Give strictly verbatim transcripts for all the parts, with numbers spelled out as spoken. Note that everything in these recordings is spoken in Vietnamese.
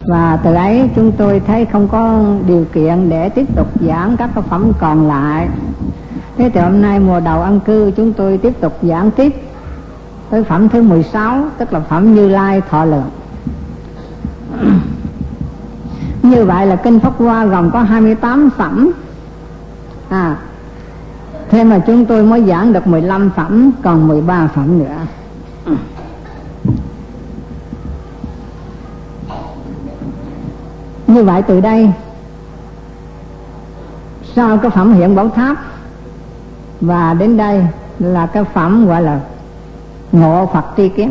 Và từ ấy chúng tôi thấy không có điều kiện để tiếp tục giảng các tác phẩm còn lại. Thế thì hôm nay mùa đầu an cư chúng tôi tiếp tục giảng tiếp tới phẩm thứ mười sáu, tức là phẩm Như Lai Thọ Lượng. Như vậy là kinh Pháp Hoa gồm có hai mươi tám phẩm. À, thế mà chúng tôi mới giảng được mười lăm phẩm, còn mười ba phẩm nữa. Như vậy từ đây sau cái phẩm Hiện Bảo Tháp và đến đây là cái phẩm gọi là Ngộ Phật Tri Kiến.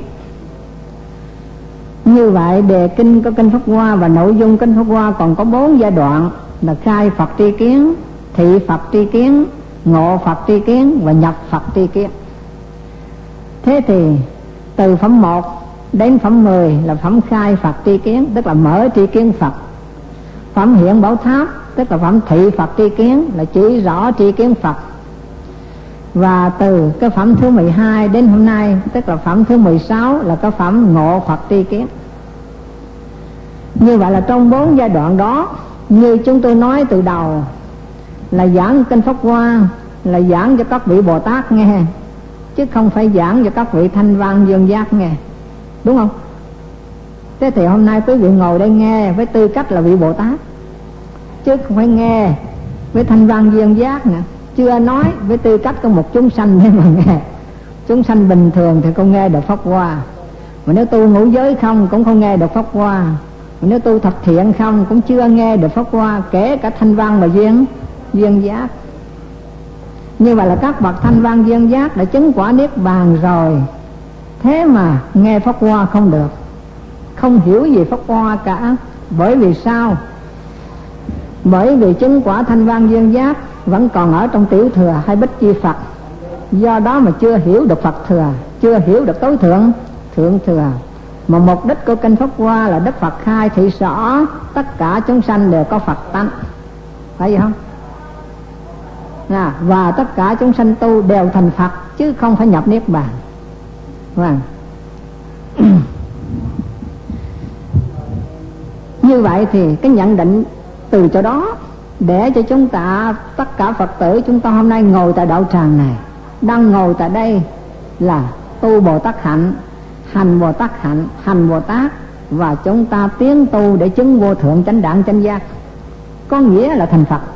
Như vậy đề kinh có kinh Pháp Hoa và nội dung kinh Pháp Hoa còn có bốn giai đoạn là khai Phật Tri Kiến, thị Phật Tri Kiến, ngộ Phật Tri Kiến và nhập Phật Tri Kiến. Thế thì từ phẩm một đến phẩm mười là phẩm khai Phật Tri Kiến, tức là mở tri kiến Phật. Phẩm Hiện Bảo Tháp tức là phẩm thị Phật Tri Kiến, là chỉ rõ tri kiến Phật. Và từ cái phẩm thứ mười hai đến hôm nay, tức là phẩm thứ mười sáu là cái phẩm ngộ Phật Tri Kiến. Như vậy là trong bốn giai đoạn đó, như chúng tôi nói từ đầu, là giảng kinh Pháp Hoa là giảng cho các vị Bồ Tát nghe, chứ không phải giảng cho các vị thanh văn dương giác nghe, đúng không? Thế thì hôm nay quý vị ngồi đây nghe với tư cách là vị Bồ Tát, chứ không phải nghe với thanh văn dương giác nữa. Chưa nói với tư cách của một chúng sanh để mà nghe. Chúng sanh bình thường thì không nghe được Pháp Hoa, mà nếu tu ngũ giới không cũng không nghe được Pháp Hoa, mà nếu tu thập thiện không cũng chưa nghe được Pháp Hoa, kể cả thanh văn và duyên duyên giác. Như vậy là các bậc thanh văn duyên giác đã chứng quả niết bàn rồi, thế mà nghe Pháp Hoa không được, không hiểu gì Pháp Hoa cả. Bởi vì sao? Bởi vì chứng quả thanh văn duyên giác vẫn còn ở trong tiểu thừa hay bích chi Phật, do đó mà chưa hiểu được Phật thừa, chưa hiểu được tối thượng thượng thừa. Mà mục đích của kinh Pháp Hoa là Đức Phật khai thị rõ tất cả chúng sanh đều có Phật tánh, phải vậy không? À, và tất cả chúng sanh tu đều thành Phật chứ không phải nhập niết bàn. Vâng. Như vậy thì cái nhận định từ chỗ đó để cho chúng ta, tất cả Phật tử chúng ta hôm nay ngồi tại đạo tràng này, đang ngồi tại đây là tu Bồ Tát hạnh, hành Bồ Tát hạnh, hành Bồ Tát, và chúng ta tiến tu để chứng vô thượng chánh đẳng chánh giác, có nghĩa là thành Phật.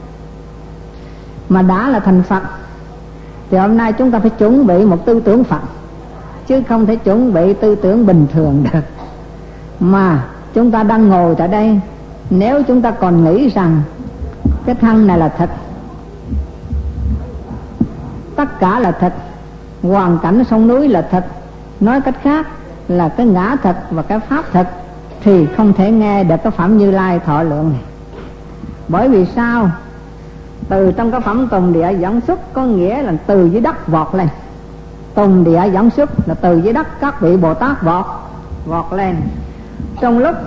Mà đã là thành Phật thì hôm nay chúng ta phải chuẩn bị một tư tưởng Phật, chứ không thể chuẩn bị tư tưởng bình thường được. Mà chúng ta đang ngồi tại đây, nếu chúng ta còn nghĩ rằng cái thân này là thật, tất cả là thật, hoàn cảnh sông núi là thật, nói cách khác là cái ngã thật và cái pháp thật, thì không thể nghe được cái phẩm Như Lai Thọ Lượng này. Bởi vì sao? Từ trong cái phẩm Tùng Địa Dẫn Xuất có nghĩa là từ dưới đất vọt lên. Tùng Địa Dẫn Xuất là từ dưới đất các vị Bồ Tát vọt vọt lên. Trong lúc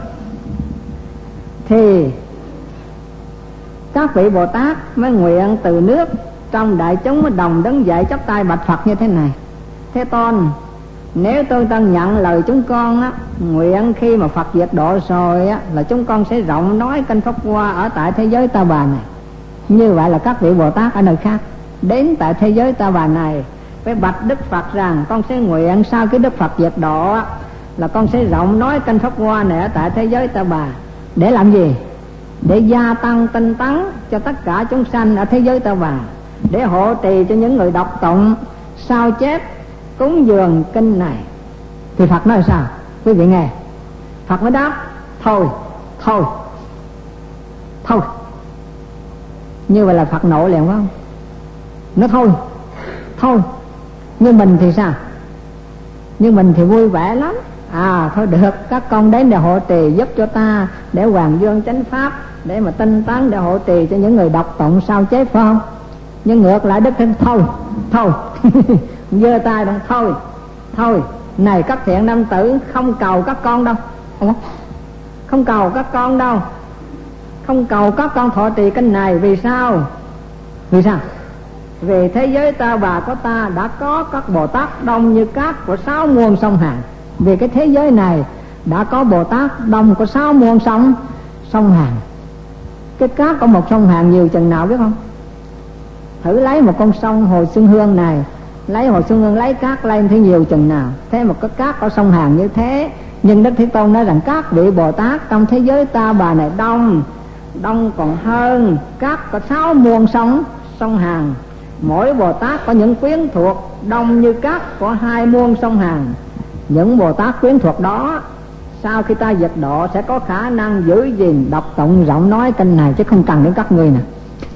thì các vị Bồ Tát mới nguyện từ nước trong đại chúng mới đồng đứng dậy chắp tay bạch Phật như thế này: Thế Tôn, nếu tôi tân nhận lời chúng con á, nguyện khi mà Phật diệt độ rồi á, là chúng con sẽ rộng nói kinh Pháp Hoa ở tại thế giới Ta Bà này. Như vậy là các vị Bồ Tát ở nơi khác đến tại thế giới Ta Bà này với bạch Đức Phật rằng con sẽ nguyện sau cái Đức Phật diệt độ á, là con sẽ rộng nói kinh Pháp Hoa này ở tại thế giới Ta Bà. Để làm gì? Để gia tăng tinh tấn cho tất cả chúng sanh ở thế giới Ta Bà, để hộ trì cho những người đọc tụng sao chép cúng dường kinh này. Thì Phật nói sao? Quý vị nghe. Phật mới đáp: Thôi, thôi, thôi. Như vậy là Phật nộ liền phải không? Nó thôi, thôi. Nhưng mình thì sao? Nhưng mình thì vui vẻ lắm. À thôi được, các con đến để hộ trì giúp cho ta, để hoàng dương chánh pháp, để mà tinh tấn, để hộ trì cho những người đọc tụng sao chép, phải không? Nhưng ngược lại Đức Thánh thôi, thôi. Giơ tay đừng, thôi, thôi. Này các thiện nam tử, không cầu các con đâu, không cầu các con đâu, không cầu các con thọ trì kinh này. Vì sao? Vì sao? Vì thế giới Ta Bà của ta đã có các Bồ Tát đông như cát của sáu muôn sông Hàn. Vì cái thế giới này đã có Bồ Tát đông có sáu muôn sông sông Hàn. Cái cát của một sông Hàn nhiều chừng nào biết không? Thử lấy một con sông Hồ Xuân Hương này, lấy Hồ Xuân Hương lấy cát lên thấy nhiều chừng nào. Thế một cái cát của sông Hàn như thế, nhưng Đức Thế Tôn nói rằng các vị Bồ Tát trong thế giới ta bà này đông, đông còn hơn các có sáu muôn sông sông Hàn. Mỗi Bồ Tát có những quyến thuộc đông như các của hai muôn sông Hàn. Những Bồ Tát quyến thuộc đó sau khi ta diệt độ sẽ có khả năng giữ gìn đọc tụng rộng nói kinh này, chứ không cần đến các ngươi nè.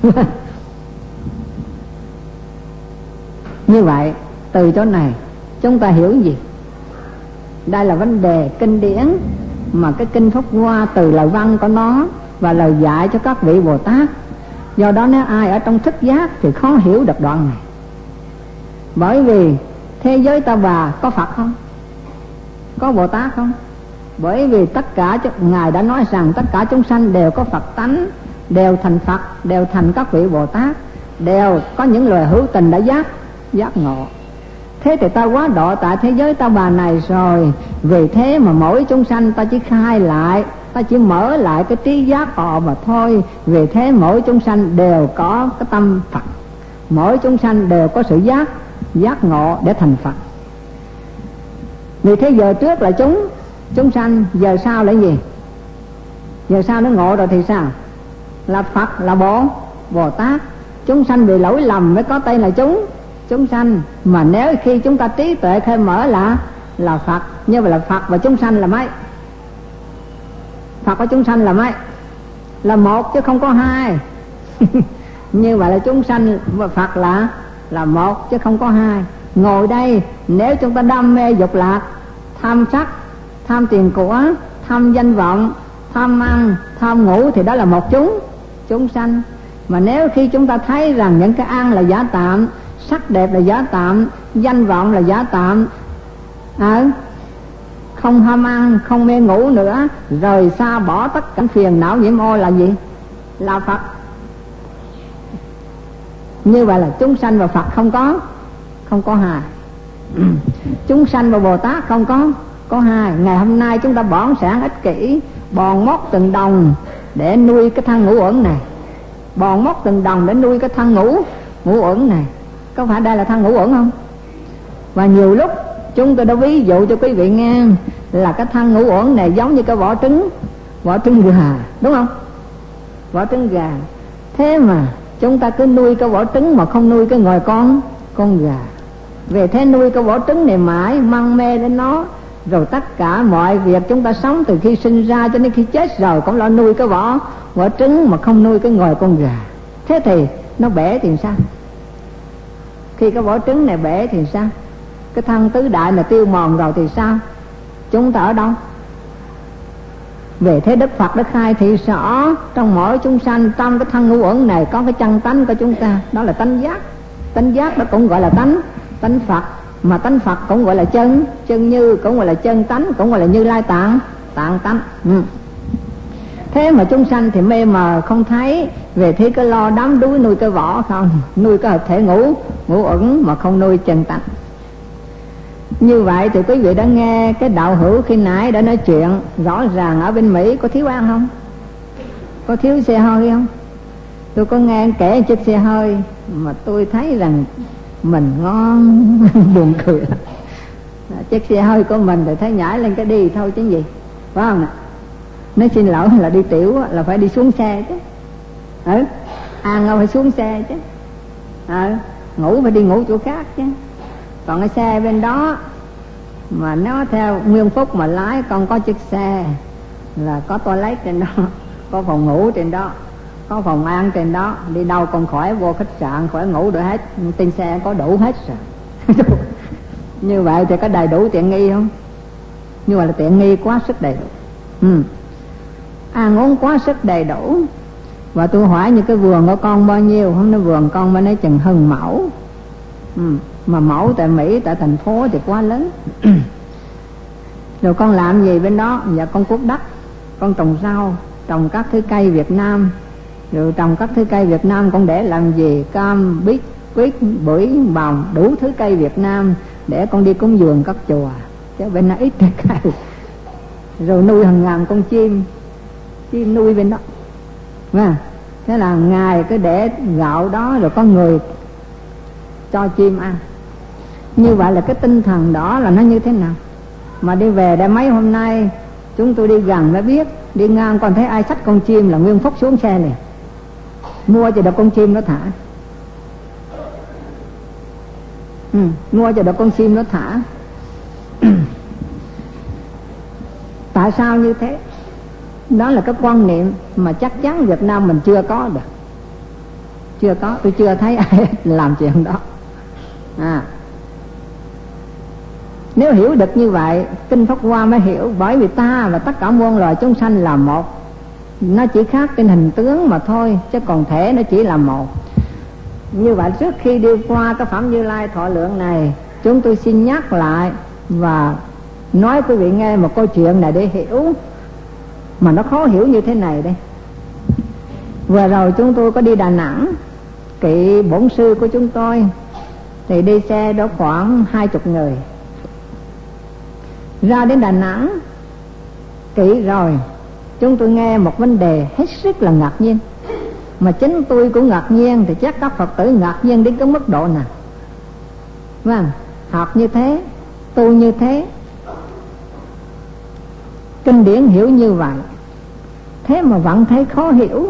Như vậy từ chỗ này chúng ta hiểu gì? Đây là vấn đề kinh điển mà cái kinh Pháp Hoa từ lời văn của nó và lời dạy cho các vị Bồ Tát. Do đó nếu ai ở trong thức giác thì khó hiểu được đoạn này. Bởi vì thế giới ta bà có Phật không? Có Bồ Tát không? Bởi vì tất cả Ngài đã nói rằng tất cả chúng sanh đều có Phật tánh, đều thành Phật, đều thành các vị Bồ Tát, đều có những loài hữu tình đã giác giác ngộ. Thế thì ta quá độ tại thế giới ta bà này rồi, vì thế mà mỗi chúng sanh ta chỉ khai lại, ta chỉ mở lại cái trí giác họ mà thôi. Vì thế mỗi chúng sanh đều có cái tâm Phật, mỗi chúng sanh đều có sự giác giác ngộ để thành Phật. Vì thế giờ trước là chúng chúng sanh, giờ sau là gì? Giờ sau nó ngộ rồi thì sao? Là Phật, là Bồ Bồ Tát. Chúng sanh bị lỗi lầm mới có tên là chúng chúng sanh. Mà nếu khi chúng ta trí tuệ khai mở là là Phật, như vậy là Phật và chúng sanh là mấy? Phật và chúng sanh là mấy? Là một chứ không có hai. Như vậy là chúng sanh và Phật là là một chứ không có hai. Ngồi đây nếu chúng ta đam mê dục lạc, tham sắc, tham tiền của, tham danh vọng, tham ăn, tham ngủ thì đó là một chúng chúng sanh. Mà nếu khi chúng ta thấy rằng những cái ăn là giả tạm, sắc đẹp là giả tạm, danh vọng là giả tạm, à, không ham ăn, không mê ngủ nữa, rời xa bỏ tất cả phiền não nhiễm ô là gì? Là Phật. Như vậy là chúng sanh và Phật không có không có hai. Chúng sanh và Bồ Tát không có có hai. Ngày hôm nay chúng ta bỏng sản ích kỷ, bòn móc từng đồng để nuôi cái thân ngũ uẩn này, bòn móc từng đồng để nuôi cái thân ngũ ngũ uẩn này. Có phải đây là thân ngũ uẩn không? Và nhiều lúc chúng tôi đã ví dụ cho quý vị nghe là cái thân ngũ uẩn này giống như cái vỏ trứng, vỏ trứng gà, đúng không? Vỏ trứng gà. Thế mà chúng ta cứ nuôi cái vỏ trứng mà không nuôi cái ngồi con con gà. Về thế nuôi cái vỏ trứng này mãi măng mê đến nó, rồi tất cả mọi việc chúng ta sống từ khi sinh ra cho đến khi chết rồi cũng lo nuôi cái vỏ vỏ trứng mà không nuôi cái ngồi con gà. Thế thì nó bể thì sao? Khi cái vỏ trứng này bể thì sao? Cái thân tứ đại này tiêu mòn rồi thì sao? Chúng ta ở đâu? Về thế Đức Phật đã khai thị rõ trong mỗi chúng sanh, trong cái thân ngũ uẩn này có cái chân tánh của chúng ta, đó là tánh giác. Tánh giác đó cũng gọi là tánh tánh Phật, mà tánh Phật cũng gọi là chân chân như, cũng gọi là chân tánh, cũng gọi là Như Lai tạng tạng tánh. Ừ. Thế mà chúng sanh thì mê mờ không thấy, về thế cứ lo đắm đuối nuôi cái vỏ không, nuôi cái hợp thể ngũ ngũ uẩn mà không nuôi chân tánh. Như vậy thì quý vị đã nghe cái đạo hữu khi nãy đã nói chuyện rõ ràng ở bên Mỹ có thiếu ăn không? Có thiếu xe hơi không? Tôi có nghe kể chiếc xe hơi mà tôi thấy rằng mình ngon buồn cười. Chiếc xe hơi của mình thì thấy nhảy lên cái đi thôi chứ gì, phải không nè? Nói xin lỗi là đi tiểu là phải đi xuống xe chứ, ừ, ăn phải xuống xe chứ, ừ, ngủ phải đi ngủ chỗ khác chứ. Còn cái xe bên đó mà nó theo nguyên phúc mà lái, con có chiếc xe là có toilet trên đó, có phòng ngủ trên đó, có phòng ăn trên đó, đi đâu còn khỏi vô khách sạn khỏi ngủ được hết, trên xe có đủ hết rồi. Như vậy thì có đầy đủ tiện nghi không? Như vậy là tiện nghi quá sức đầy đủ, ừ. Ăn uống quá sức đầy đủ. Và tôi hỏi như cái vườn của con bao nhiêu, không nói vườn con mới nói chừng hơn mẫu, ừ. Mà mẫu tại Mỹ, tại thành phố thì quá lớn. Rồi con làm gì bên đó? Dạ con cuốc đất, con trồng rau, trồng các thứ cây Việt Nam. Rồi trồng các thứ cây Việt Nam con để làm gì? Cam, bít, quýt, bưởi, bòng, đủ thứ cây Việt Nam để con đi cúng dường các chùa. Chứ bên đó ít cây. rồi nuôi hàng ngàn con chim, chim nuôi bên đó. À, thế là Ngài cứ để gạo đó rồi có người cho chim ăn. Như vậy là cái tinh thần đó là nó như thế nào. Mà đi về đây mấy hôm nay chúng tôi đi gần mới biết, đi ngang còn thấy ai xách con chim là nguyên phúc xuống xe liền, mua cho được con chim nó thả. Ừ, mua cho được con chim nó thả. Tại sao như thế? Đó là cái quan niệm mà chắc chắn Việt Nam mình chưa có được. Chưa có, tôi chưa thấy ai làm chuyện đó. À, nếu hiểu được như vậy, Kinh Pháp Hoa mới hiểu. Bởi vì ta và tất cả muôn loài chúng sanh là một, nó chỉ khác trên hình tướng mà thôi, chứ còn thể nó chỉ là một. Như vậy trước khi đi qua cái Phẩm Như Lai thọ lượng này, chúng tôi xin nhắc lại và nói quý vị nghe một câu chuyện này để hiểu, mà nó khó hiểu như thế này đây. Vừa rồi chúng tôi có đi Đà Nẵng, kỵ bổn sư của chúng tôi thì đi xe đó khoảng hai chục người. Ra đến Đà Nẵng kỵ rồi, chúng tôi nghe một vấn đề hết sức là ngạc nhiên, mà chính tôi cũng ngạc nhiên, thì chắc các Phật tử ngạc nhiên đến cái mức độ nào. Vâng, học như thế, tu như thế, kinh điển hiểu như vậy, thế mà vẫn thấy khó hiểu.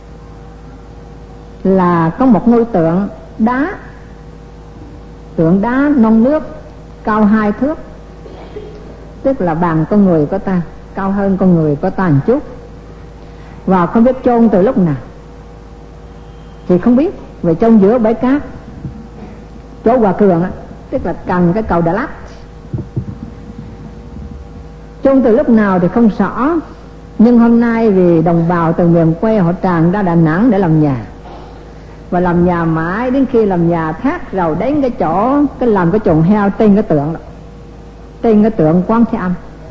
Là có một ngôi tượng đá, tượng đá non nước, cao hai thước, tức là bằng con người của ta, cao hơn con người của ta một chút, và không biết chôn từ lúc nào thì không biết, vì chôn giữa bãi cát chỗ Hòa Cường á, tức là cần cái cầu Đà Lạt. Chôn từ lúc nào thì không rõ, nhưng hôm nay vì đồng bào từ miền quê họ tràn ra Đà Nẵng để làm nhà, và làm nhà mãi đến khi làm nhà thác rồi đến cái chỗ cái làm cái chuồng heo trên cái tượng đó, trên cái tượng Quán Thế Âm.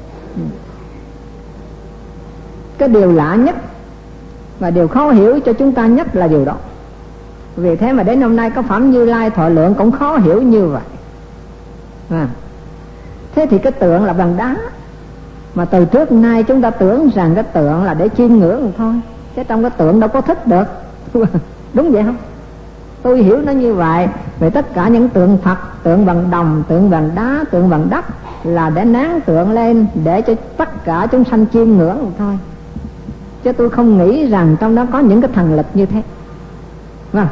Cái điều lạ nhất và điều khó hiểu cho chúng ta nhất là điều đó. Vì thế mà đến hôm nay có Phẩm Như Lai thọ lượng cũng khó hiểu như vậy. À, thế thì cái tượng là bằng đá, mà từ trước nay chúng ta tưởng rằng cái tượng là để chiêm ngưỡng thôi, chứ trong cái tượng đâu có thích được. Đúng vậy không? Tôi hiểu nó như vậy. Vì tất cả những tượng Phật, tượng bằng đồng, tượng bằng đá, tượng bằng đất là để nán tượng lên để cho tất cả chúng sanh chiêm ngưỡng thôi, chứ tôi không nghĩ rằng trong đó có những cái thần lực như thế. Vâng.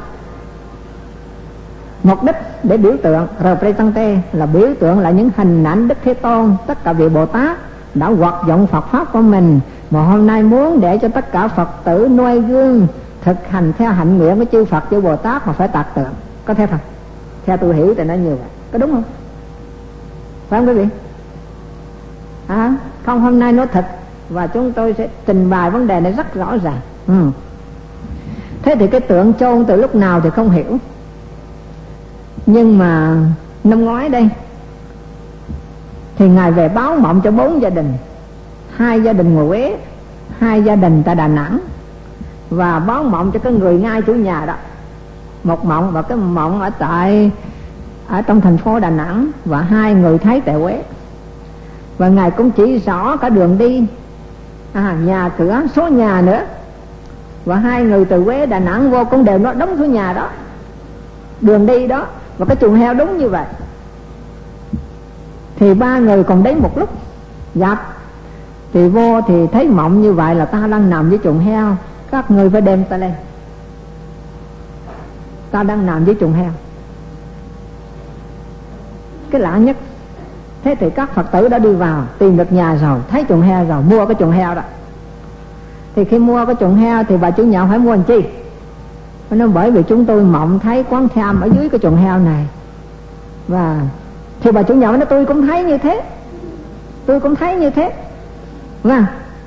Mục đích để biểu tượng represente là biểu tượng là những hình ảnh Đức Thế Tôn, tất cả vị Bồ Tát đã hoạt dụng Phật pháp của mình, mà hôm nay muốn để cho tất cả Phật tử noi gương thực hành theo hạnh nguyện của chư Phật chư Bồ Tát mà phải tạc tượng. Có thế không? Theo tôi hiểu thì nó như vậy, có đúng không? Phải không quý vị? À, không, hôm nay nói thật và chúng tôi sẽ trình bày vấn đề này rất rõ ràng. Ừ. Thế thì cái tượng chôn từ lúc nào thì không hiểu, nhưng mà năm ngoái đây thì Ngài về báo mộng cho bốn gia đình, hai gia đình ngoài Huế, hai gia đình tại Đà Nẵng, và báo mộng cho cái người ngay chủ nhà đó một mộng, và cái mộng ở tại ở trong thành phố Đà Nẵng, và hai người thấy tại Huế. Và Ngài cũng chỉ rõ cả đường đi, à, nhà cửa, số nhà nữa, và hai người từ Huế Đà Nẵng vô cũng đều nó đóng số nhà đó, đường đi đó, và cái chuồng heo đúng như vậy. Thì ba người còn đến một lúc gặp, thì vô thì thấy mộng như vậy là ta đang nằm với chuồng heo, các người phải đem ta lên, ta đang nằm với chuồng heo. Cái lạ nhất. Thế thì các Phật tử đã đi vào tìm được nhà rồi, thấy chuồng heo rồi, mua cái chuồng heo đó. Thì khi mua cái chuồng heo thì bà chủ nhà phải mua làm chi? Nó bởi vì chúng tôi mộng thấy Quán Thế Âm ở dưới cái chuồng heo này. Và thì bà chủ nhà nói tôi cũng thấy như thế, tôi cũng thấy như thế. Vâng.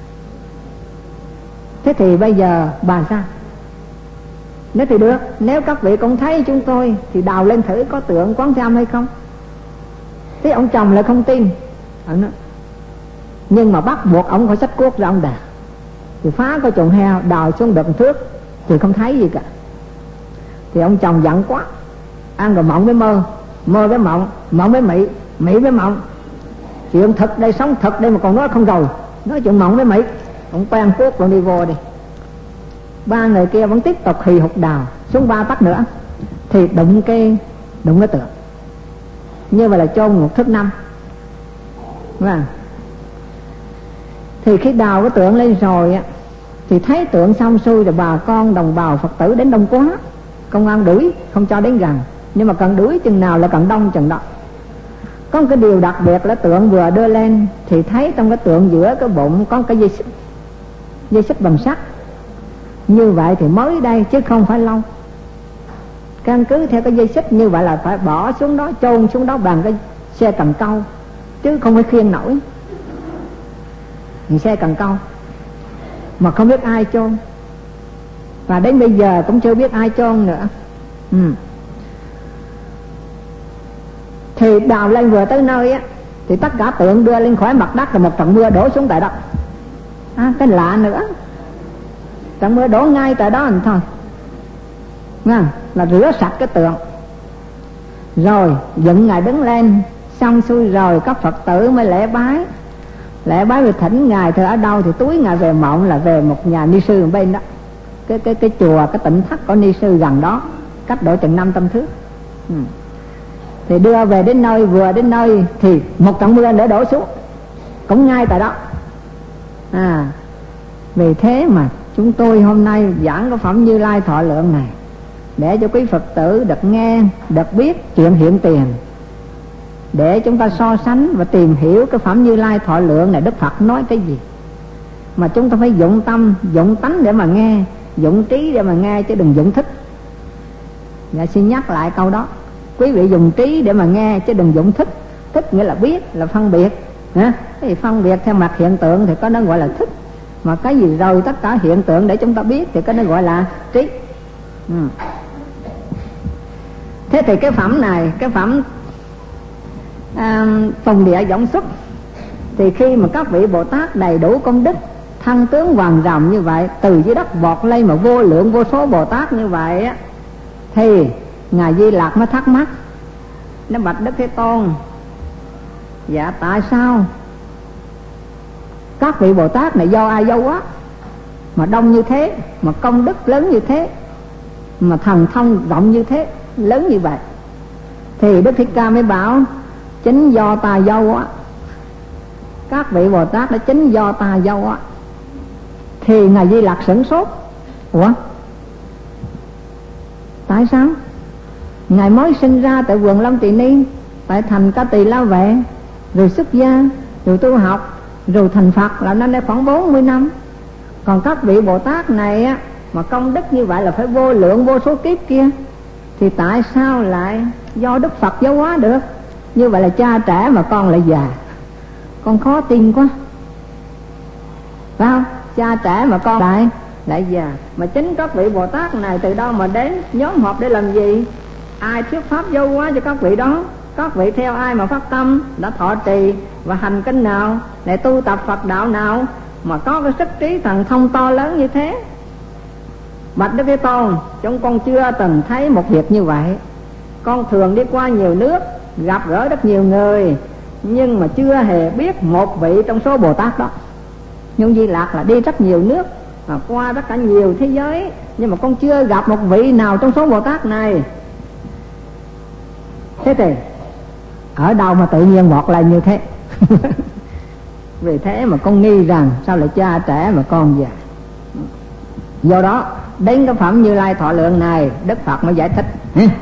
Thế thì bây giờ bà sao? Nếu thì được, nếu các vị cũng thấy chúng tôi thì đào lên thử có tượng Quán Thế Âm hay không. Thế ông chồng lại không tin. Ông nói, nhưng mà bắt buộc ông phải xách cuốc ra ông đào. Thì phá cái chuồng heo, đào xuống được thước thì không thấy gì cả. Thì ông chồng giận quá, ăn rồi mộng với mơ, mơ với mộng, mộng với mị, mị với mộng. Chuyện thật đây, sống thật đây mà còn nói không rồi. nói chuyện mộng với Mỹ, ông quen cuốc rồi đi vô đi. Ba người kia vẫn tiếp tục hì hục đào xuống ba tấc nữa, thì đụng cái đụng cái tượng, như vậy là chôn một thước năm. Vâng. Thì khi đào cái tượng lên rồi á, thì thấy tượng xong xuôi rồi, bà con đồng bào Phật tử đến đông quá, công an đuổi không cho đến gần, nhưng mà cần đuổi chừng nào là cần đông chừng đó. Có một cái điều đặc biệt là tượng vừa đưa lên thì thấy trong cái tượng giữa cái bụng có cái dây xích, dây xích bằng sắt. Như vậy thì mới đây chứ không phải lâu. Căn cứ theo cái dây xích như vậy là phải bỏ xuống đó, chôn xuống đó bằng cái xe cần câu, chứ không phải khiêng nổi. Thì xe cần câu mà không biết ai chôn, và đến bây giờ cũng chưa biết ai chôn nữa. ừ. Thì đào lên vừa tới nơi á, thì tất cả tượng đưa lên khỏi mặt đất, rồi một trận mưa đổ xuống tại đó. À, cái lạ nữa, trận mưa đổ ngay tại đó thôi, nghe, là rửa sạch cái tượng. Rồi dựng Ngài đứng lên, xong xuôi rồi các Phật tử mới lễ bái. Lễ bái rồi thỉnh Ngài thì ở đâu, thì túi Ngài về mộng là về một nhà ni sư bên đó, cái cái cái chùa, cái tỉnh thất của ni sư gần đó, cách độ chừng năm trăm thước. ừ. Thì đưa về đến nơi, vừa đến nơi thì một trận mưa nữa đổ xuống, cũng ngay tại đó. À, vì thế mà chúng tôi hôm nay giảng cái phẩm Như Lai Thọ Lượng này, để cho quý Phật tử được nghe, được biết chuyện hiện tiền, để chúng ta so sánh và tìm hiểu cái phẩm Như Lai Thọ Lượng này Đức Phật nói cái gì. Mà chúng ta phải dụng tâm, dụng tánh để mà nghe, dụng trí để mà nghe, chứ đừng dụng thích. Dạ, xin nhắc lại câu đó, quý vị dùng trí để mà nghe chứ đừng dụng thích. Thích nghĩa là biết, là phân biệt. Hả? Thì phân biệt theo mặt hiện tượng thì có nó gọi là thích, mà cái gì rồi tất cả hiện tượng để chúng ta biết thì cái nó gọi là trí. ừ. Thế thì cái phẩm này, cái phẩm à, Tùng Địa Võng Xuất, thì khi mà các vị Bồ Tát đầy đủ công đức, thân tướng vàng ròng như vậy, từ dưới đất vọt lên mà vô lượng vô số Bồ Tát như vậy á, thì Ngài Di Lặc mới thắc mắc, nó bạch Đức Thế Tôn: dạ tại sao các vị Bồ Tát này do ai do quá mà đông như thế, mà công đức lớn như thế, mà thần thông rộng như thế, lớn như vậy? Thì Đức Thích Ca mới bảo: chính do ta do quá. Các vị Bồ Tát đã chính do ta do quá. Thì Ngài Di Lặc sửng sốt: ủa, tại sao? Ngài mới sinh ra tại vườn Lâm Tỳ Ni, tại thành Ca Tỳ La Vệ, rồi xuất gia, rồi tu học, rồi thành Phật là năm nay khoảng bốn mươi năm. Còn các vị Bồ Tát này á, mà công đức như vậy là phải vô lượng vô số kiếp kia, thì tại sao lại do Đức Phật giáo hóa được? Như vậy là cha trẻ mà con lại già, con khó tin quá, phải không? Cha trẻ mà con lại lại già, mà chính các vị Bồ Tát này từ đâu mà đến nhóm họp để làm gì? Ai thuyết pháp giáo hóa cho các vị đó? Các vị theo ai mà phát tâm, đã thọ trì và hành kinh nào, để tu tập Phật đạo nào mà có cái sức trí thần thông to lớn như thế? Bạch Đức Thế Tôn, chúng con chưa từng thấy một việc như vậy. Con thường đi qua nhiều nước, gặp gỡ rất nhiều người, nhưng mà chưa hề biết một vị trong số Bồ Tát đó. Nhưng Di Lặc là đi rất nhiều nước, mà qua tất cả nhiều thế giới, nhưng mà con chưa gặp một vị nào trong số Bồ Tát này. Thế thì ở đâu mà tự nhiên vọt lại như thế? Vì thế mà con nghi rằng sao lại cha trẻ mà con già. Do đó đến cái phẩm Như Lai Thọ Lượng này, Đức Phật mới giải thích.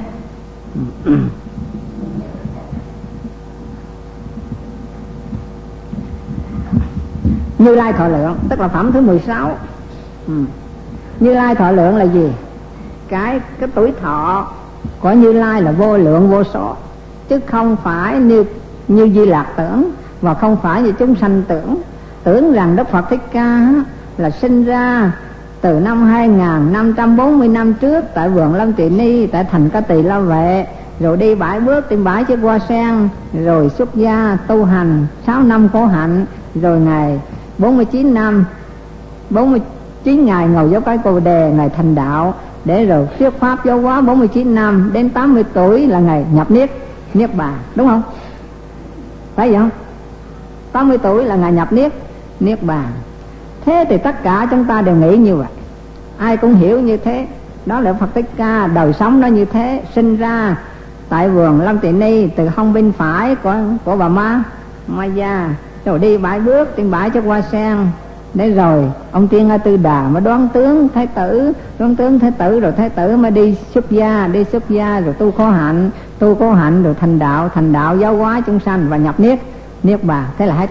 Như Lai Thọ Lượng tức là phẩm thứ mười sáu. Như Lai Thọ Lượng là gì? Cái cái tuổi thọ của Như Lai là vô lượng vô số, chứ không phải như như Di Lặc tưởng, và không phải như chúng sanh tưởng. Tưởng rằng Đức Phật Thích Ca là sinh ra từ năm hai nghìn năm trăm bốn mươi năm trước tại vườn Lâm Tỳ Ni, tại thành Ca Tỳ La Vệ, rồi đi bãi bước tìm bãi chiếc hoa sen, rồi xuất gia tu hành sáu năm khổ hạnh, rồi ngày bốn mươi chín năm bốn mươi chín ngày ngồi dấu cái Bồ Đề, ngày thành đạo, để rồi thuyết pháp giáo hóa bốn mươi chín năm, đến tám mươi tuổi là ngày nhập niết niết bàn, đúng không? Phải vậy không? tám mươi tuổi là ngày nhập niết, niết bàn. Thế thì tất cả chúng ta đều nghĩ như vậy, ai cũng hiểu như thế. Đó là Phật Thích Ca, đời sống nó như thế. Sinh ra tại vườn Lâm Tỳ Ni, từ hông bên phải của của bà Ma Maya, rồi đi bãi bước trên bãi cho hoa sen. Để rồi ông Tiên A Tư Đà mới đoán tướng thái tử, đoán tướng thái tử, rồi thái tử mới đi xuất gia, đi xuất gia rồi tu khổ hạnh, tu khổ hạnh rồi thành đạo, thành đạo giáo hóa chúng sanh và nhập niết niết bàn. Thế là hết.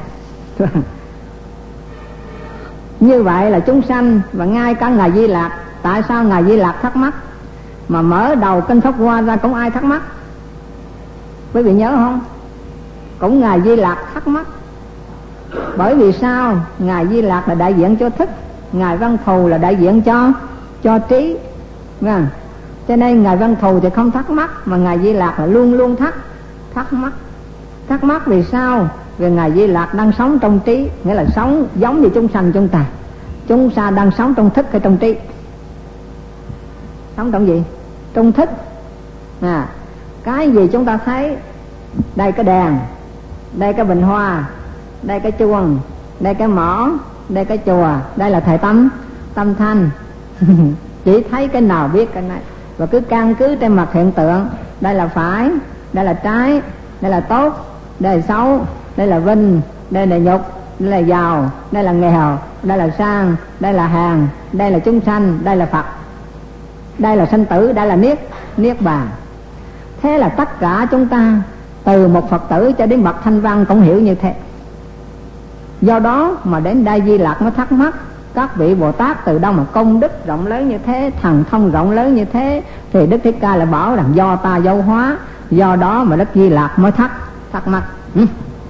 Như vậy là chúng sanh, và ngay cả Ngài Di Lạc. Tại sao Ngài Di Lạc thắc mắc? Mà mở đầu kinh Pháp Hoa ra cũng ai thắc mắc? Quý vị nhớ không? Cũng Ngài Di Lạc thắc mắc. Bởi vì sao? Ngài Di Lạc là đại diện cho thức, Ngài Văn Thù là đại diện cho cho trí. Vâng. Cho nên Ngài Văn Thù thì không thắc mắc, mà Ngài Di Lạc là luôn luôn thắc thắc mắc. Thắc mắc vì sao? Vì Ngài Di Lạc đang sống trong trí, nghĩa là sống giống như chúng sanh chúng ta. Chúng ta đang sống trong thức hay trong trí? Sống trong gì? Trong thức. À, cái gì chúng ta thấy? Đây cái đèn, đây cái bình hoa, đây cái chuông, đây cái mõ, đây cái chùa, đây là thầy Tâm, Tâm Thanh. Chỉ thấy cái nào biết cái này, và cứ căn cứ trên mặt hiện tượng. Đây là phải, đây là trái, đây là tốt, đây là xấu, đây là vinh, đây là nhục, đây là giàu, đây là nghèo, đây là sang, đây là hàng, đây là chúng sanh, đây là Phật, đây là sanh tử, đây là niết niết bàn. Thế là tất cả chúng ta, từ một Phật tử cho đến bậc thanh văn cũng hiểu như thế. Do đó mà đến đây Di Lạc mới thắc mắc, các vị Bồ Tát từ đâu mà công đức rộng lớn như thế, thần thông rộng lớn như thế? Thì Đức Thích Ca lại bảo rằng do ta giáo hóa. Do đó mà Đức Di Lạc mới thắc thắc mắc. ừ.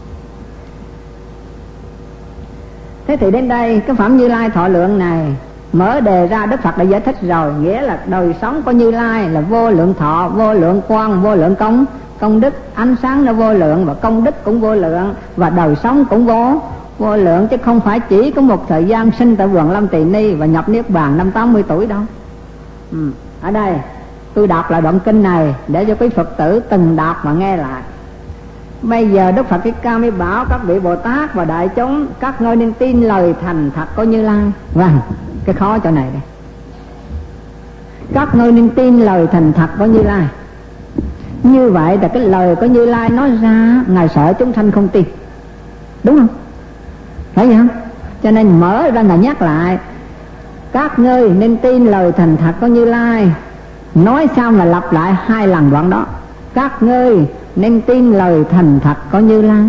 Thế thì đến đây cái phẩm Như Lai Thọ Lượng này mở đề ra, Đức Phật đã giải thích rồi. Nghĩa là đời sống của Như Lai là vô lượng thọ, vô lượng quang, vô lượng công công đức. Ánh sáng nó vô lượng, và công đức cũng vô lượng, và đời sống cũng vô vô lượng, chứ không phải chỉ có một thời gian sinh tại vườn Lâm Tỳ Ni và nhập niết bàn năm tám mươi tuổi đâu. ừ. Ở đây tôi đọc lại đoạn kinh này để cho quý Phật tử từng đọc mà nghe lại. Bây giờ Đức Phật Thích Ca mới bảo các vị Bồ Tát và đại chúng, các ngươi nên tin lời thành thật của Như Lai. Vâng, cái khó chỗ này đây. Các ngươi nên tin lời thành thật của Như Lai. Như vậy là cái lời của Như Lai nói ra, Ngài sợ chúng sanh không tin, đúng không? Phải vậy không? Cho nên mở ra Ngài nhắc lại, các ngươi nên tin lời thành thật của Như Lai. Nói xong là lặp lại hai lần đoạn đó. Các ngươi nên tin lời thành thật của Như Lai.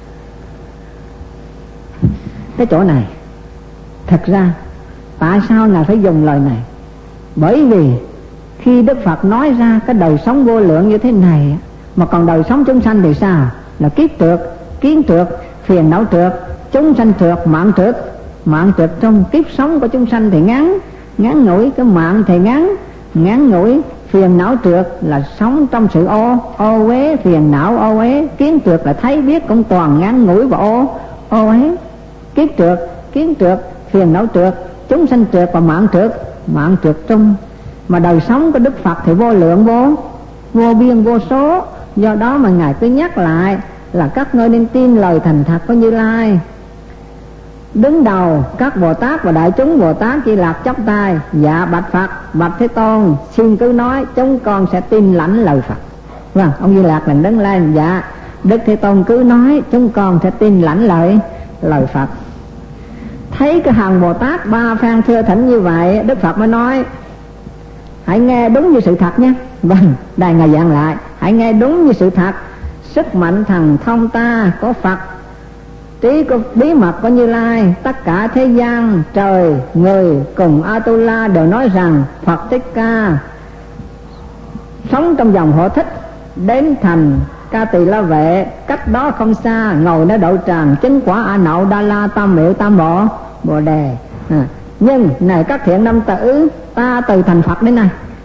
Cái chỗ này thật ra tại sao Ngài phải dùng lời này? Bởi vì khi Đức Phật nói ra cái đời sống vô lượng như thế này, mà còn đời sống chúng sanh thì sao? Là kiết trượt, kiến trượt, phiền não trượt, chúng sanh trượt, mạng trượt. Mạng trượt trong kiếp sống của chúng sanh thì ngắn ngắn ngủi, cái mạng thì ngắn ngắn ngủi. Phiền não trượt là sống trong sự ô ô uế, phiền não ô uế. Kiến trượt là thấy biết cũng toàn ngắn ngủi và ô ô uế. Kiết trượt, kiến trượt, phiền não trượt, chúng sanh trượt và mạng trượt, mạng trượt trong. Mà đời sống của Đức Phật thì vô lượng, vô vô biên, vô số. Do đó mà Ngài cứ nhắc lại là các ngươi nên tin lời thành thật của Như Lai. Đứng đầu các Bồ Tát và đại chúng Bồ Tát Di Lạc chắp tay: dạ bạch Phật, bạch Thế Tôn, xin cứ nói, chúng con sẽ tin lãnh lời Phật. Vâng, ông Di Lạc lần đứng lên: dạ Đức Thế Tôn cứ nói, chúng con sẽ tin lãnh lời lời Phật. Thấy cái hàng Bồ Tát ba phen thưa thỉnh như vậy, Đức Phật mới nói: hãy nghe đúng như sự thật nhé. Vâng, đây Ngài giảng lại: hãy nghe đúng như sự thật. Sức mạnh thần thông ta có Phật, trí của bí mật của Như Lai, tất cả thế gian, trời, người cùng Atula đều nói rằng Phật Thích Ca sống trong dòng hộ thích, đến thành Ca Tỳ La Vệ, cách đó không xa, ngồi nơi đậu tràng chứng quả A Nậu Đa La Tam Miệu Tam Bộ Bồ Đề. À, nhưng này các thiện nam tử, ta từ thành Phật đến nay.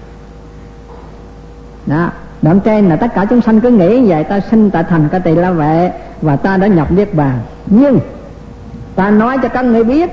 Đó, đoạn trên là tất cả chúng sanh cứ nghĩ vậy: ta sinh tại thành Ca Tỳ La Vệ và ta đã nhập niết bàn. Nhưng ta nói cho các ngươi biết,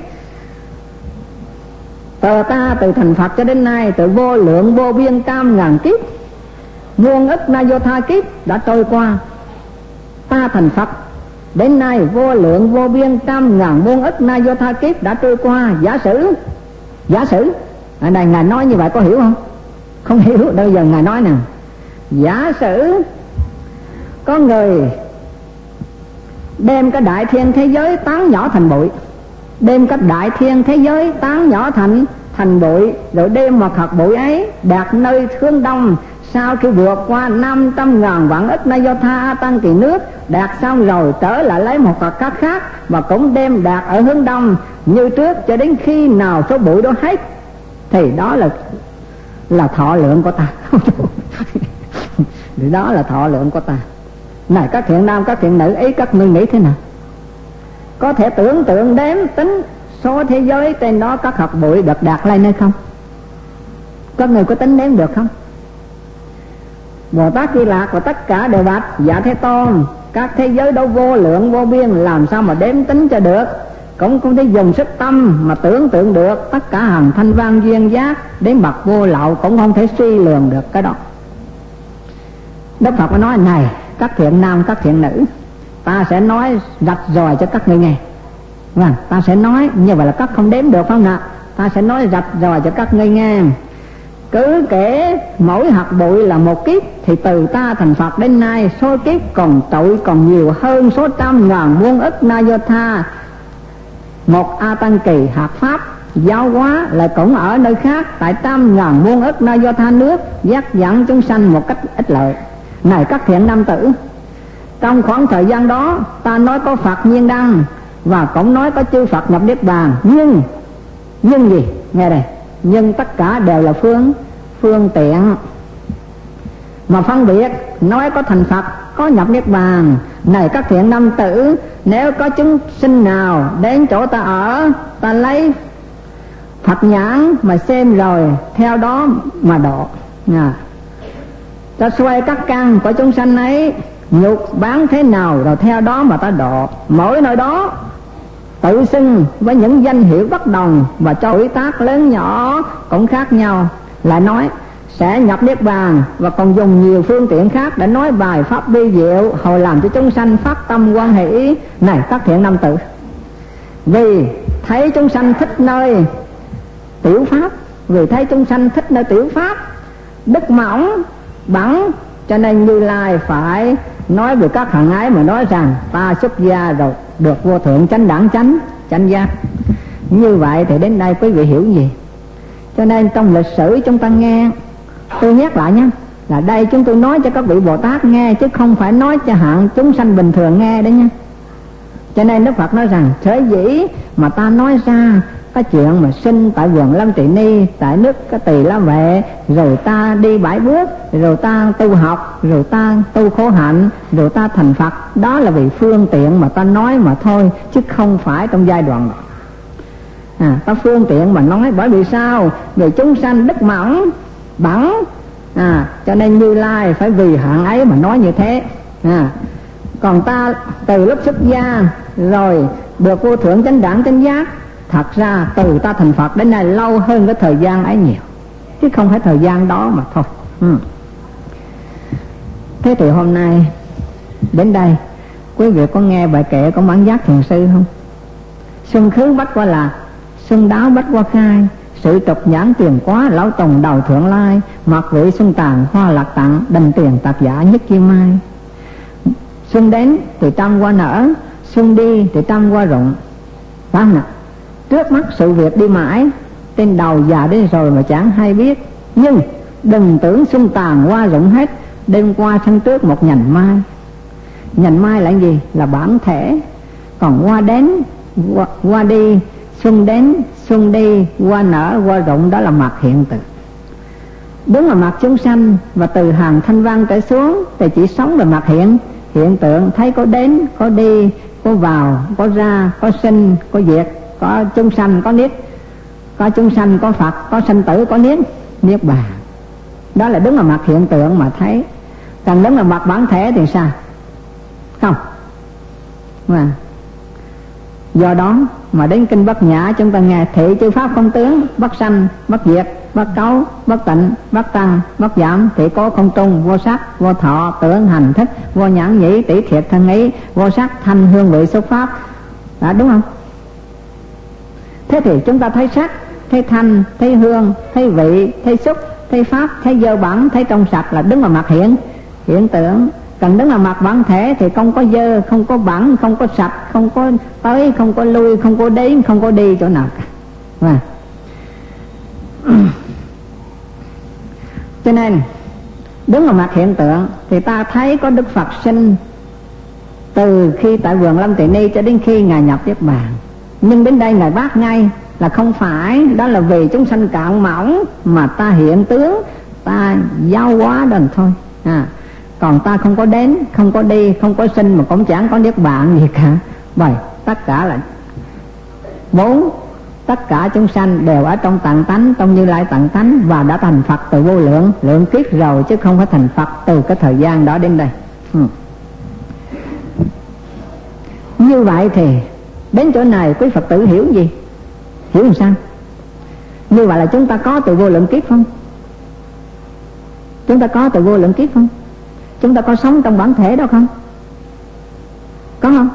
từ ta từ thành Phật cho đến nay, từ vô lượng vô biên trăm ngàn kiếp, muôn ức na vô tha kiếp đã trôi qua, ta thành Phật đến nay vô lượng vô biên trăm ngàn muôn ức na do tha kiếp đã trôi qua. Giả sử giả sử ở đây ngài nói như vậy có hiểu không? Không hiểu. Đâu giờ ngài nói nè, giả sử có người đem cái đại thiên thế giới tán nhỏ thành bụi, đem cái đại thiên thế giới tán nhỏ thành thành bụi, rồi đem một hạt bụi ấy đạt nơi hướng đông. Sau khi vượt qua năm trăm ngàn vạn ức na do tha tăng kỳ nước, đạt xong rồi trở lại lấy một hạt cát khác và cũng đem đạt ở hướng đông như trước, cho đến khi nào số bụi đó hết thì đó là là thọ lượng của ta. Thì đó là thọ lượng của ta. Này các thiện nam các thiện nữ ấy, các ngươi nghĩ thế nào? Có thể tưởng tượng đếm tính số thế giới trên đó các hạt bụi được đạt lên hay không? Các người có tính đếm được không? Bồ Tát Di Lạc và tất cả đều bạch: dạ Thế Tôn, các thế giới đó vô lượng vô biên, làm sao mà đếm tính cho được? Cũng không thể dùng sức tâm mà tưởng tượng được. Tất cả hàng thanh văn duyên giác đến bậc vô lậu cũng không thể suy lường được cái đó. Đức Phật mới nói: này các thiện nam các thiện nữ, ta sẽ nói rạch ròi cho các ngươi nghe. Vâng, ta sẽ nói như vậy là các không đếm được không nào? Ta sẽ nói rạch ròi cho các ngươi nghe. Cứ kể mỗi hạt bụi là một kiếp, thì từ ta thành Phật đến nay số kiếp còn trội còn nhiều hơn số trăm ngàn muôn ức na do tha. Một A Tăng Kỳ hạt pháp giáo hóa lại cũng ở nơi khác, tại trăm ngàn muôn ức na do tha nước, dắt dẫn chúng sanh một cách ích lợi. Này các thiện nam tử, trong khoảng thời gian đó ta nói có Phật nhiên đăng và cũng nói có chư Phật nhập niết bàn. Nhưng nhưng gì? Nghe đây, nhưng tất cả đều là phương phương tiện mà phân biệt. Nói có thành Phật, có nhập niết bàn. Này các thiện nam tử, nếu có chúng sinh nào đến chỗ ta ở, ta lấy Phật nhãn mà xem rồi theo đó mà độ. à, Ta xoay các căn của chúng sanh ấy, nhục bán thế nào rồi theo đó mà ta độ. Mỗi nơi đó tự xưng với những danh hiệu bất đồng, và cho tuổi tác lớn nhỏ cũng khác nhau. Lại nói sẽ nhập niết bàn và còn dùng nhiều phương tiện khác để nói bài pháp vi diệu, hầu làm cho chúng sanh phát tâm quan hỷ. Này các thiện nam tử, vì thấy chúng sanh thích nơi tiểu pháp, vì thấy chúng sanh thích nơi tiểu pháp, đức mỏng bẵng, cho nên Như Lai phải nói về các hạng ái mà nói rằng ta xuất gia rồi được vô thượng chánh đẳng chánh chánh giác. Như vậy thì đến đây quý vị hiểu gì? Cho nên trong lịch sử chúng ta nghe, tôi nhắc lại nhé, là đây chúng tôi nói cho các vị Bồ Tát nghe, chứ không phải nói cho hạng chúng sanh bình thường nghe đấy nha. Cho nên Đức Phật nói rằng sở dĩ mà ta nói ra cái chuyện mà sinh tại vườn Lâm Tỳ Ni, tại nước cái Tỳ La Vệ, rồi ta đi bãi bước, rồi ta tu học, rồi ta tu khổ hạnh, rồi ta thành Phật, đó là vì phương tiện mà ta nói mà thôi, chứ không phải trong giai đoạn đó. À, ta phương tiện mà nói, bởi vì sao? Vì chúng sanh đức mỏng bẵng, à, cho nên Như Lai phải vì hạng ấy mà nói như thế. À, còn ta từ lúc xuất gia rồi được vô thượng chánh đẳng chánh giác, thật ra từ ta thành Phật đến nay lâu hơn cái thời gian ấy nhiều, chứ không phải thời gian đó mà thôi. ừ. Thế thì hôm nay đến đây, quý vị có nghe bài kệ của Mãn Giác Thiền Sư không? Xuân khứ bách qua lạc, xuân đáo bách qua khai, sự trục nhãn tiền quá, lão tùng đầu thượng lai, mặc vị xuân tàn hoa lạc tặng, đành tiền tạc giả nhất chi mai. Xuân đến thì trăm hoa nở, xuân đi thì trăm hoa rụng. Đó nè, trước mắt sự việc đi mãi, trên đầu già đến rồi mà chẳng hay biết. Nhưng đừng tưởng xuân tàn hoa rụng hết, đêm qua sân trước một nhành mai. Nhành mai là gì? Là bản thể. Còn hoa đến, hoa, hoa đi, xuân đến, xuân đi, hoa nở, hoa rụng, đó là mặt hiện tượng. Đúng là mặt chúng sanh, và từ hàng thanh văn trở xuống thì chỉ sống về mặt hiện hiện tượng, thấy có đến, có đi, có vào, có ra, có sinh, có diệt, có chúng sanh, có niết, có chúng sanh, có Phật, có sanh tử, có niết, niết bàn. Đó là đứng là mặt hiện tượng mà thấy. Còn đứng là mặt bản thể thì sao? Không. Mà do đó mà đến kinh Bát Nhã chúng ta nghe thị chư pháp không tướng, bất sanh, bất diệt, bất cấu, bất tịnh, bất tăng, bất giảm, thị cố không trung, vô sắc, vô thọ, tưởng hành thức, vô nhãn nhĩ, tỷ thiệt thân ý, vô sắc, thanh hương vị xúc pháp. Đã đúng không? Thế thì chúng ta thấy sắc, thấy thanh, thấy hương, thấy vị, thấy xúc, thấy pháp, thấy dơ bẩn, thấy trong sạch là đứng vào mặt hiện hiện tượng. Cần đứng vào mặt bản thể thì không có dơ, không có bẩn, không có sạch, không có tới, không có lui, không có đến, không có đi chỗ nào cả. À. Cho nên đứng vào mặt hiện tượng thì ta thấy có Đức Phật sinh từ khi tại vườn Lâm Tỳ Ni cho đến khi Ngài nhập Niết Bàn. Nhưng đến đây Ngài bác ngay là không phải đó là vì chúng sanh cạn mỏng, mà ta hiện tướng, ta giáo hóa đền thôi. À, còn ta không có đến, không có đi, không có sinh, mà cũng chẳng có Niết Bàn gì cả. Bởi tất cả là bốn, tất cả chúng sanh đều ở trong tạng tánh, trong Như Lai tạng tánh, và đã thành Phật từ vô lượng lượng kiếp rồi, chứ không phải thành Phật từ cái thời gian đó đến đây. Ừ. Như vậy thì đến chỗ này quý Phật tử hiểu gì? Hiểu làm sao? Như vậy là chúng ta có từ vô lượng kiếp không? Chúng ta có từ vô lượng kiếp không? Chúng ta có sống trong bản thể đó không? Có không?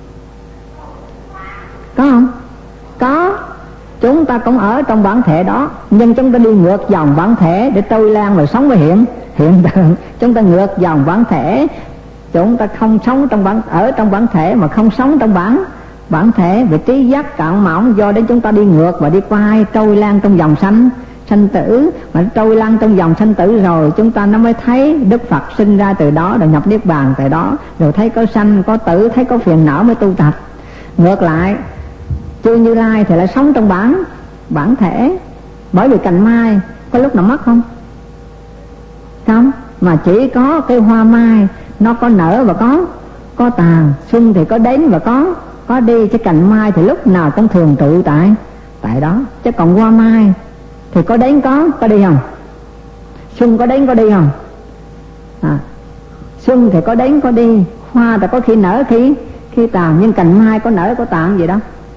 Có không? Có. Chúng ta cũng ở trong bản thể đó, nhưng chúng ta đi ngược dòng bản thể để trôi lan và sống với hiện hiện tượng. Chúng ta ngược dòng bản thể, chúng ta không sống trong bản ở trong bản thể mà không sống trong bản bản thể về trí giác cạn mỏng, do đấy chúng ta đi ngược và đi quay trôi lan trong dòng sanh sanh tử. Mà trôi lan trong dòng sanh tử rồi chúng ta nó mới thấy Đức Phật sinh ra từ đó, rồi nhập Niết Bàn từ đó, rồi thấy có sanh có tử, thấy có phiền não mới tu tập. Ngược lại chư Như Lai thì lại sống trong bản bản thể, bởi vì cành mai có lúc nào mất không? Không, mà chỉ có cây hoa mai nó có nở và có có tàn, xuân thì có đến và có có đi, chứ cành mai thì lúc nào cũng thường trụ tại tại đó. Chứ còn hoa mai thì có đến có có đi không? Xuân có đến có đi không? À, xuân thì có đến có đi, hoa thì có khi nở khi khi tàn, nhưng cành mai có nở có tàn gì đó?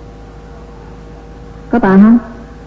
Có tàn không?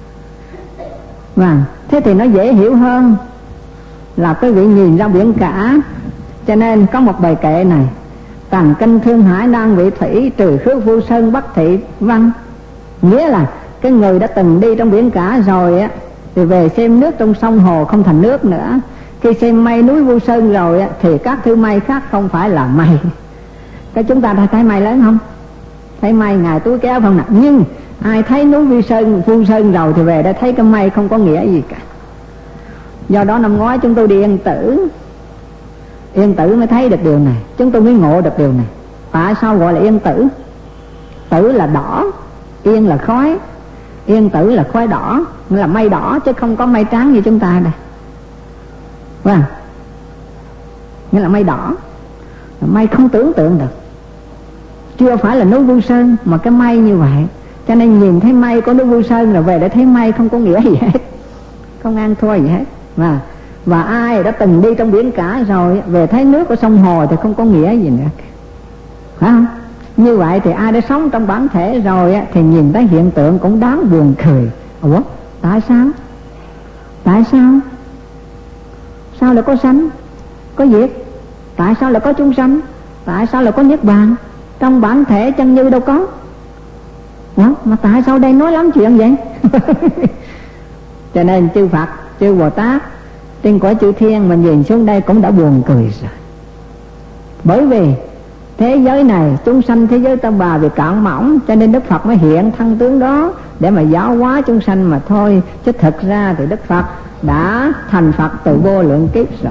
Vâng, thế thì nó dễ hiểu hơn là quý vị nhìn ra biển cả. Cho nên có một bài kệ này: tàn kinh thương hải nan vị thủy, trừ khước vu sơn bắc thị văn. Nghĩa là cái người đã từng đi trong biển cả rồi á, thì về xem nước trong sông hồ không thành nước nữa. Khi xem mây núi vu sơn rồi á, thì các thứ mây khác không phải là mây. Cái chúng ta thấy mây lớn không? Thấy mây ngài túi kéo không nè. Nhưng ai thấy núi vu sơn vu sơn rồi thì về đây thấy cái mây không có nghĩa gì cả. Do đó năm ngoái chúng tôi đi Yên Tử, Yên Tử mới thấy được điều này, chúng tôi mới ngộ được điều này. Tại sao gọi là Yên Tử? Tử là đỏ, yên là khói, Yên Tử là khói đỏ, nghĩa là mây đỏ chứ không có mây trắng như chúng ta đây. Vâng, nghĩa là mây đỏ, mây không tưởng tượng được. Chưa phải là núi Vu Sơn mà cái mây như vậy. Cho nên nhìn thấy mây có núi Vu Sơn là về để thấy mây không có nghĩa gì hết, không ăn thua gì hết. Và, và ai đã từng đi trong biển cả rồi về thấy nước của sông hồ thì không có nghĩa gì nữa, phải không? Như vậy thì ai đã sống trong bản thể rồi thì nhìn thấy hiện tượng cũng đáng buồn cười. Ủa tại sao? Tại sao? Sao lại có sanh, có diệt? Tại sao lại có chúng sanh? Tại sao lại có Niết Bàn? Trong bản thể chân như đâu có. Ủa mà tại sao đây nói lắm chuyện vậy? Cho nên chư Phật, chư Bồ Tát trên cõi chư thiên mà nhìn xuống đây cũng đã buồn cười rồi. Bởi vì thế giới này, chúng sanh thế giới ta bà vì cạn mỏng, cho nên Đức Phật mới hiện thân tướng đó để mà giáo hóa chúng sanh mà thôi. Chứ thực ra thì Đức Phật đã thành Phật từ vô lượng kiếp rồi.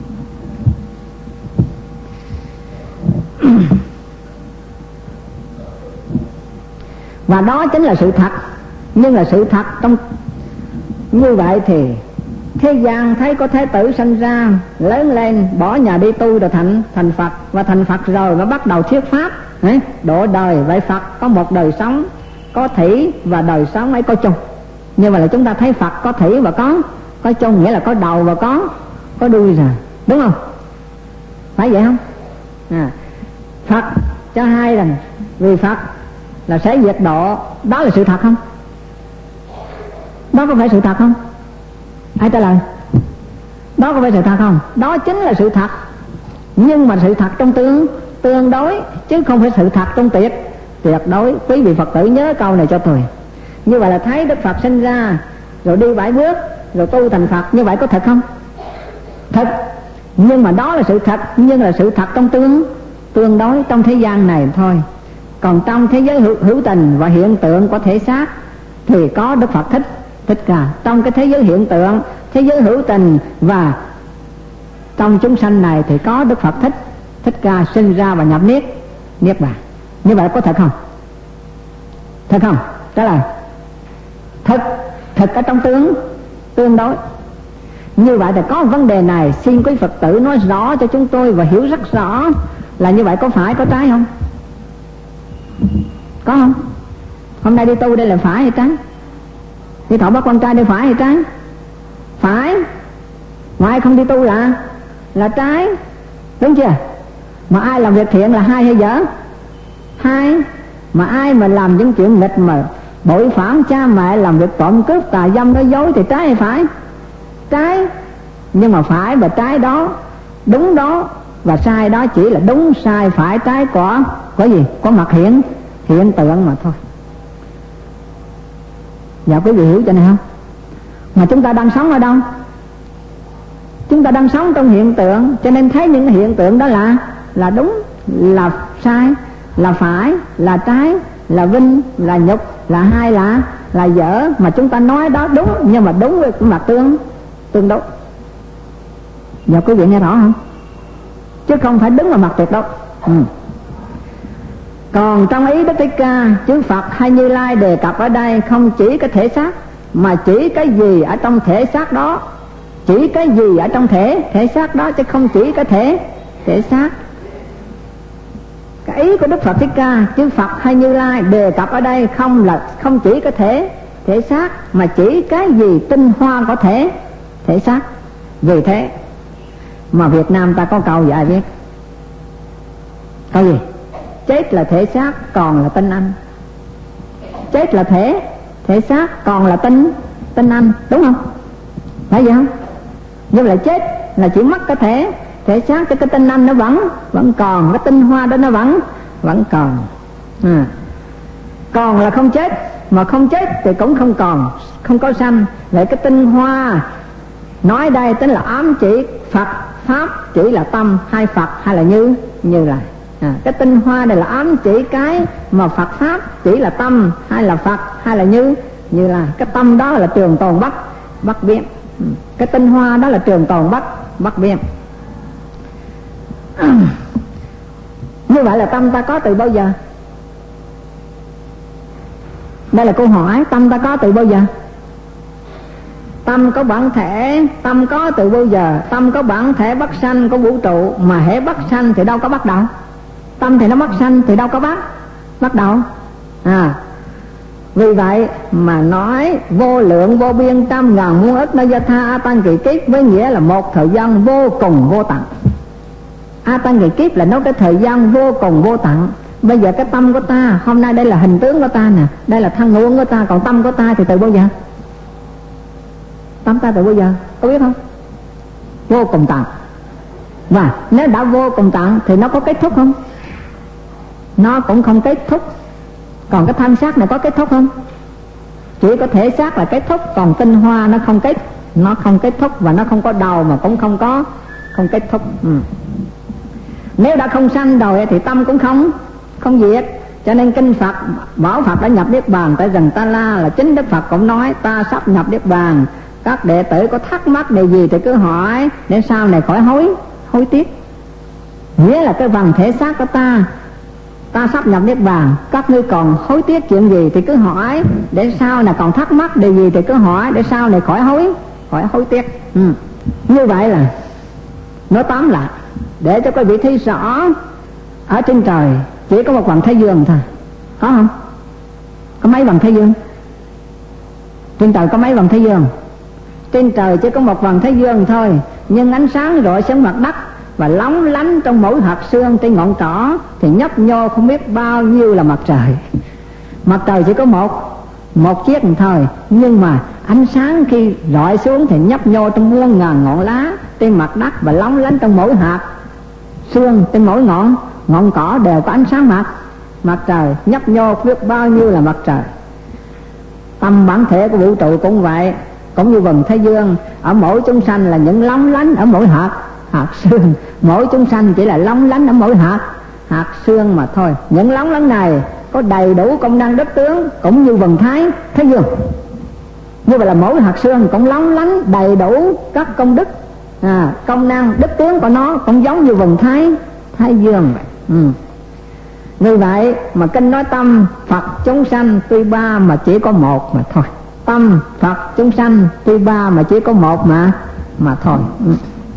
Và đó chính là sự thật. Nhưng là sự thật trong như vậy thì thế gian thấy có Thế tử sanh ra, lớn lên, bỏ nhà đi tu rồi thành thành Phật. Và thành Phật rồi mới bắt đầu thuyết pháp, độ đời. Vậy Phật có một đời sống có thủy và đời sống ấy có chung. Nhưng mà là chúng ta thấy Phật có thủy và có có chung, nghĩa là có đầu và có có đuôi rồi, đúng không? Phải vậy không? À, Phật cho hai lần vì Phật là sẽ diệt độ, đó là sự thật không? Đó có phải sự thật không? Ai trả lời? Đó có phải sự thật không? Đó chính là sự thật, nhưng mà sự thật trong tương tương đối, chứ không phải sự thật trong tuyệt tuyệt đối. Quý vị Phật tử nhớ câu này cho tôi. Như vậy là thấy Đức Phật sinh ra rồi đi bảy bước rồi tu thành Phật, như vậy có thật không? Thật, nhưng mà đó là sự thật, nhưng là sự thật trong tương tương đối trong thế gian này thôi. Còn trong thế giới hữu, hữu tình và hiện tượng của thể xác thì có Đức Phật thích thích ca. Trong cái thế giới hiện tượng, thế giới hữu tình và trong chúng sanh này thì có Đức Phật thích thích ca sinh ra và nhập niết niết bàn. Như vậy có thật không? Thật không? Trả lời. Thật, thật ở trong tướng tương đối. Như vậy thì có vấn đề này xin quý Phật tử nói rõ cho chúng tôi và hiểu rất rõ là như vậy có phải có trái không? Có không? Hôm nay đi tu đây là phải hay trái? Đi thọ bắt quan trai đây phải hay trái? Phải. Mà ai không đi tu là là trái, đúng chưa? Mà ai làm việc thiện là hai hay dở? Hai. Mà ai mà làm những chuyện nghịch mà bội phản cha mẹ, làm việc trộm cướp tà dâm nói dối thì trái hay phải? Trái. Nhưng mà phải và trái đó, đúng đó và sai đó chỉ là đúng sai phải trái của có gì? Có mặt hiện hiện tượng mà thôi. Dạ quý vị hiểu cho này không? Mà chúng ta đang sống ở đâu? Chúng ta đang sống trong hiện tượng, cho nên thấy những hiện tượng đó là là đúng, là sai, là phải, là trái, là vinh, là nhục, là hai, là là dở. Mà chúng ta nói đó đúng, nhưng mà đúng với mặt tương tương đối. Dạ quý vị nghe rõ không? Chứ không phải đứng vào mặt tuyệt đối. ừ. Còn trong ý Đức Thích Ca, chư Phật hay Như Lai đề cập ở đây không chỉ cái thể xác, mà chỉ cái gì ở trong thể xác đó, chỉ cái gì ở trong thể thể xác đó, chứ không chỉ cái thể thể xác. Cái ý của Đức Phật Thích Ca, chư Phật hay Như Lai đề cập ở đây không là không chỉ cái thể thể xác, mà chỉ cái gì tinh hoa có thể thể xác. Vì thế mà Việt Nam ta có câu dạy biết câu gì? Chết là thể xác, còn là tinh anh. Chết là thể thể xác, còn là tinh tinh anh, đúng không? Phải vậy không? Nhưng là chết là chỉ mất cái thể thể xác, cho cái tinh anh nó vẫn vẫn còn, cái tinh hoa đó nó vẫn vẫn còn. à. Còn là không chết, mà không chết thì cũng không còn, không có sanh. Vậy cái tinh hoa nói đây tính là ám chỉ Phật pháp chỉ là tâm, hay Phật hay là Như Như Lai. à, Cái tinh hoa này là ám chỉ cái mà Phật pháp chỉ là tâm, hay là Phật hay là Như Như Lai. Cái tâm đó là trường tồn bất bất biến, cái tinh hoa đó là trường tồn bất bất biến. Như vậy là tâm ta có từ bao giờ? Đây là câu hỏi. Tâm ta có từ bao giờ? Tâm có bản thể, tâm có từ bao giờ? Tâm có bản thể bất sanh của vũ trụ, mà hễ bất sanh thì đâu có bắt đầu. Tâm thì nó bất sanh thì đâu có bắt bắt đầu. À Vì vậy mà nói vô lượng vô biên trăm ngàn muôn ức na gia tha a tăng kỳ kiếp, với nghĩa là một thời gian vô cùng vô tận. A tăng kỳ kiếp là nói cái thời gian vô cùng vô tận. Bây giờ cái tâm của ta, hôm nay đây là hình tướng của ta nè, đây là thân nguồn của ta, còn tâm của ta thì từ bao giờ? Tâm ta từ bao giờ? Có biết không? Vô cùng tận. Và nếu đã vô cùng tận thì nó có kết thúc không? Nó cũng không kết thúc. Còn cái thân xác này có kết thúc không? Chỉ có thể xác là kết thúc, còn tinh hoa nó không kết, nó không kết thúc, và nó không có đầu mà cũng không có không kết thúc. ừ. Nếu đã không sanh rồi thì tâm cũng không không diệt. Cho nên kinh Phật bảo Phật đã nhập niết bàn tại rừng Ta La, là chính Đức Phật cũng nói ta sắp nhập niết bàn, các đệ tử có thắc mắc điều gì thì cứ hỏi, để sau này khỏi hối hối tiếc. Nghĩa là cái phần thể xác của ta, ta sắp nhập niết bàn, các ngươi còn hối tiếc chuyện gì thì cứ hỏi, để sau này còn thắc mắc điều gì thì cứ hỏi, để sau này khỏi hối khỏi hối tiếc. ừ. Như vậy là nói tóm lại, để cho quý vị thấy rõ, ở trên trời chỉ có một vầng thái dương thôi, có không? Có mấy vầng thái dương? Trên trời có mấy vầng thái dương? Trên trời chỉ có một vầng thái dương thôi, nhưng ánh sáng rọi xuống mặt đất và lóng lánh trong mỗi hạt xương trên ngọn trỏ thì nhấp nhô không biết bao nhiêu là mặt trời. Mặt trời chỉ có một một chiếc thôi, nhưng mà ánh sáng khi rọi xuống thì nhấp nhô trong muôn ngàn ngọn lá trên mặt đất, và lóng lánh trong mỗi hạt sương, trên mỗi ngọn ngọn cỏ đều có ánh sáng mặt mặt trời nhấp nhô biết bao nhiêu là mặt trời. Tâm bản thể của vũ trụ cũng vậy, cũng như vầng thái dương, ở mỗi chúng sanh là những lóng lánh ở mỗi hạt hạt sương, mỗi chúng sanh chỉ là lóng lánh ở mỗi hạt hạt sương mà thôi. Những lóng lánh này có đầy đủ công năng đức tướng, cũng như vầng thái thái dương. Như vậy là mỗi hạt sương cũng lóng lánh đầy đủ các công đức, à, công năng đức tướng của nó cũng giống như vầng thái thái dương vậy. Ừ. Như vậy mà kinh nói tâm Phật chúng sanh tuy ba mà chỉ có một mà thôi. Tâm Phật chúng sanh tuy ba mà chỉ có một mà mà thôi. Ừ.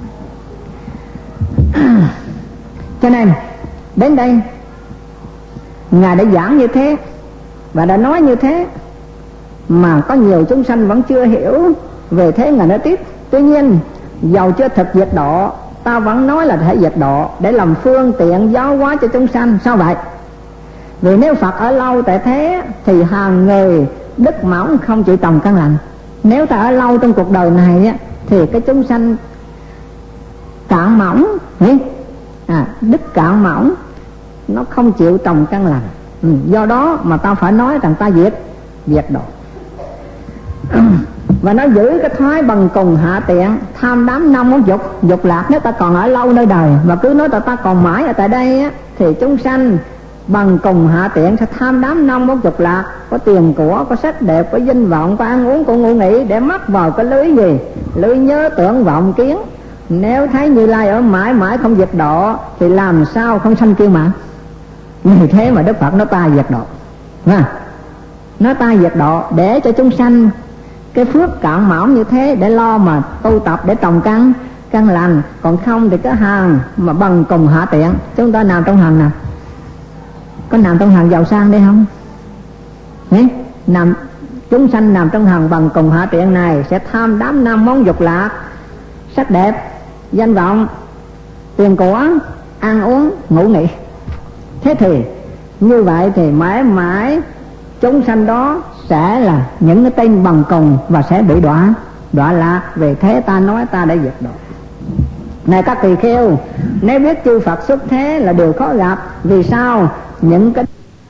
Cho nên đến đây Ngài đã giảng như thế và đã nói như thế, mà có nhiều chúng sanh vẫn chưa hiểu về thế. Ngài nói tiếp: tuy nhiên dầu chưa thực diệt độ, ta vẫn nói là thể diệt độ để làm phương tiện giáo hóa cho chúng sanh. Sao vậy? Vì nếu Phật ở lâu tại thế thì hàng người đức mỏng không chịu trồng căn lành. Nếu ta ở lâu trong cuộc đời này á, thì cái chúng sanh cạn mỏng, à, đức cạn mỏng, nó không chịu trồng căn lành. Ừ, do đó mà ta phải nói rằng ta diệt diệt độ. Và nó giữ cái thói bằng cùng hạ tiện, tham đắm năm món dục dục lạc. Nếu ta còn ở lâu nơi đời và cứ nói ta ta còn mãi ở tại đây á, thì chúng sanh bằng cùng hạ tiện sẽ tham đắm năm món dục lạc, có tiền của, có sắc đẹp, có danh vọng, có ăn uống, có ngủ nghỉ, để mắc vào cái lưới gì? Lưới nhớ tưởng vọng kiến. Nếu thấy Như Lai ở mãi mãi không diệt độ thì làm sao không sanh kiêu mạn. Vì thế mà Đức Phật nói ta diệt độ, à, nói ta diệt độ để cho chúng sanh cái phước cạn mỏng như thế để lo mà tu tập để trồng căn căn lành. Còn không thì cái hàng mà bằng cùng hạ tiện, chúng ta nằm trong hàng nào? Có nằm trong hàng giàu sang đây không? Đấy, nằm chúng sanh nằm trong hàng bằng cùng hạ tiện này sẽ tham đắm năm món dục lạc: sắc đẹp, danh vọng, tiền của, ăn uống, ngủ nghỉ. Thế thì như vậy thì mãi mãi chúng sanh đó sẽ là những cái tên bằng cùng và sẽ bị đọa đọa lạc. Về thế ta nói ta đã diệt độ. Này các tỳ kheo, nếu biết chư Phật xuất thế là điều khó gặp. Vì sao? Những cái